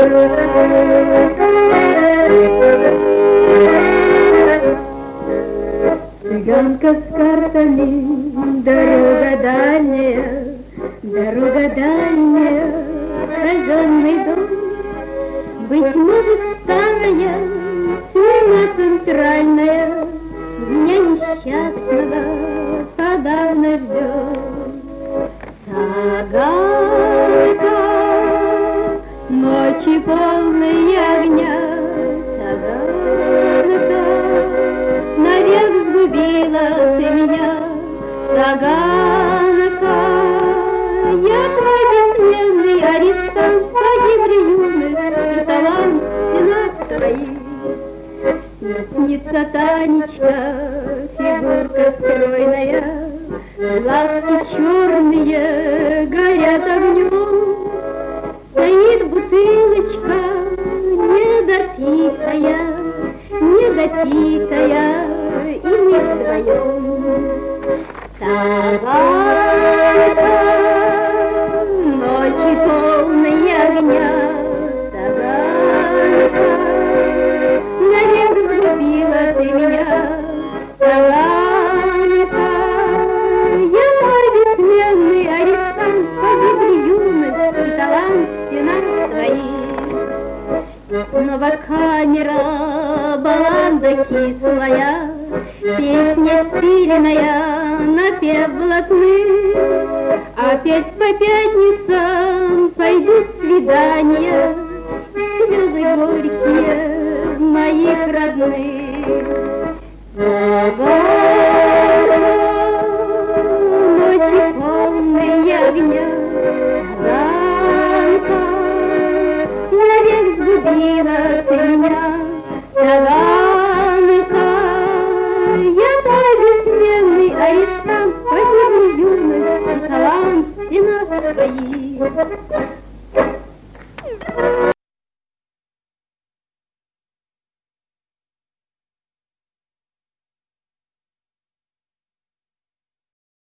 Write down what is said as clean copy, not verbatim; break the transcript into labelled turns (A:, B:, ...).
A: Цыганка с картами, дорога дальняя, казенный дом. Быть может, старая, тюрьма центральная, меня несчастного подавно ждет. Таганка, ночи полные огня, Таганка, навек сгубила ты меня, Таганка. Я твой бессменный арестант, погибли юность и талант сенат твоих. Мне снится Танечка, фигурка стройная, глазки черные горят огнем. Стоит бутылочка недопитая, и не вдвоем. Таганка, ночи полные огня, Таганка, навек сгубила ты меня, Таганка. Я твой бессменный арестант, погибли юность и талант сенат твоих. Снова камера, баллада кислая, песня стиленная, напев блатный. Опять по пятницам пойдут свидания, слезы горькие моих родных. Таганка, ночи полные огня, Таганка, навек сгубила ты меня, Таганка. Я твой бессменный арестант, погибли юность и талант сенат твоих.